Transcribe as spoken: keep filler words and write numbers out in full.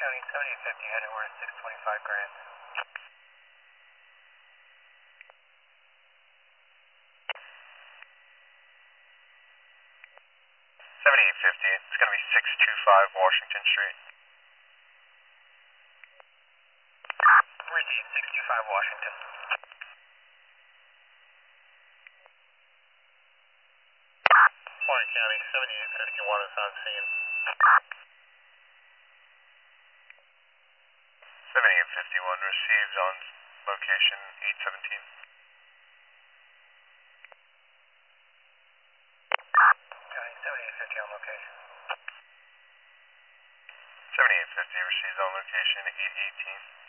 County seventy fifty heading west six twenty-five Grand. seventy-eight fifty, it's going to be six two five Washington Street. Received six two five Washington. Florida County seventy-eight fifty-one is on scene. seventy-eight fifty-one received on location eight seventeen. County seventy-eight fifty on location. seventy-eight fifty received on location eight eighteen.